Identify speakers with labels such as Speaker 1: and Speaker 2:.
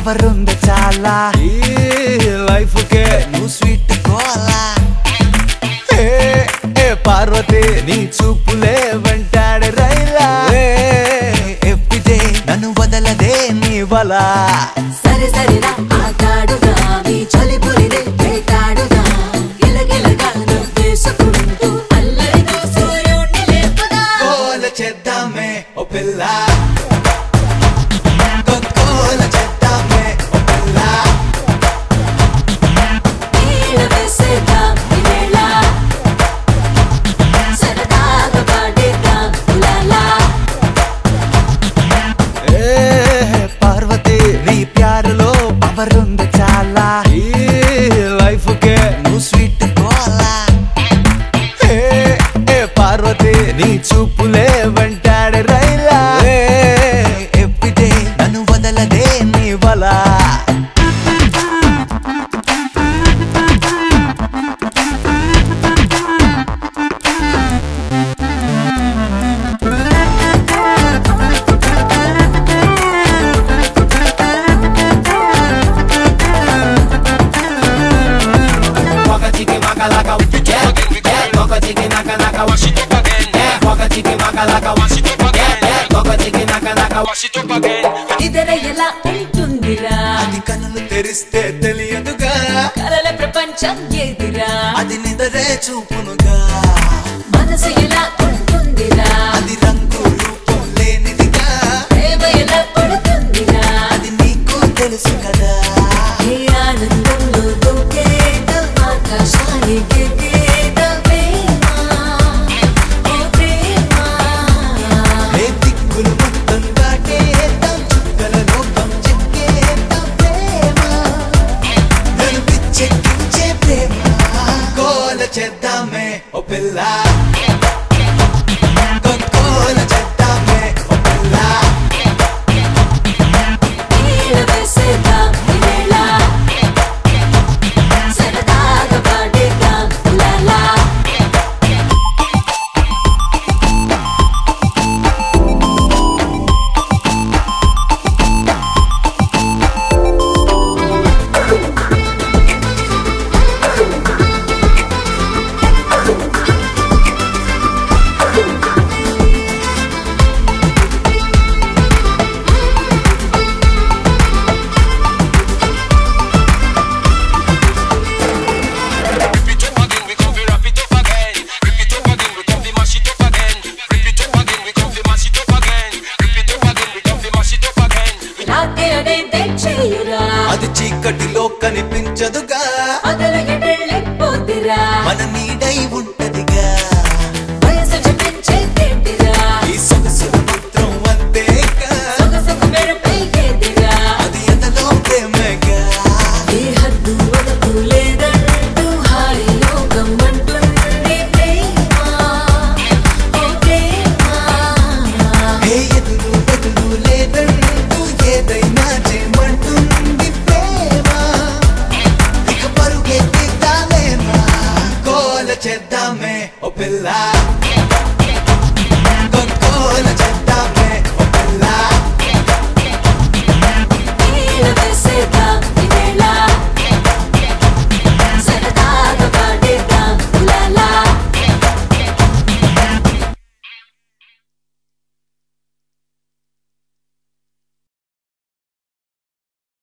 Speaker 1: power ఉంది చాలా ఈ లైఫ్ కే నువ్వు స్వీట్ కోలా ఏ పార్వతి నీ చూపులే వెంటాడే రైలా ఎవ్రీడే నన్ను వదలదే నీ వల
Speaker 2: సరే సరేరా ఆటాడుగా నీ చలిపులినే వేటాడుగా గిలగిలగా నవ్వేసుకుంటూ అల్లరితో సూర్యుడిని లేపుదా
Speaker 1: గోల చేద్దామే ఓ పిల్ల గోల చేద్దామే ఓ పిల్ల
Speaker 2: నీళ్ళ వేసేద్దాం ఈ వేళ సరదాగా పాడేద్దాం ఉలాలా
Speaker 1: పార్వతి నీ ప్యారులో పవర్ ఉంది చాలా ఈ లైఫ్ కే నువ్వు స్వీట్ కోలా పార్వతి నీ చూపులే వెంటాడే రైలా ఎవ్రీడే నన్ను వదలదే నీ వల
Speaker 2: ఇదర ఎలా ఉంటుందిరా
Speaker 1: అది కన్నులు తెరిస్తే తెలియదుగా
Speaker 2: కలల ప్రపంచం ఏదిరా
Speaker 1: అది నిదరే చూపునుగా
Speaker 2: మనసు ఎలా ఉంటుందిరా
Speaker 1: అది రంగు రూపం లేనిదిగా
Speaker 2: ప్రేమ ఎలా పడుతుందిరా
Speaker 1: అది నీకు తెలుసు కదా
Speaker 2: ఏ ఆనందంలో దూకేద్దాం ఆకాశానికి ఎగేద్దాం ప్రేమ ఓ ప్రేమ
Speaker 1: ఏ దిక్కులు మొత్తం దాటేద్దాం చుక్కల లోకం చెక్కేద్దాం ప్రేమ నన్ను పిచ్చెక్కించే ప్రేమ గోల చేద్దామే ఓ పిల్ల గోల చేద్దామే ఓ పిల్ల
Speaker 2: నీళ్ళ వేసేద్దాం ఈ వేళ సరదాగా పాడేద్దాం ఉలాలా నాకే అనేది చెయ్యురా
Speaker 1: అది చీకటిలో కనిపించదుగా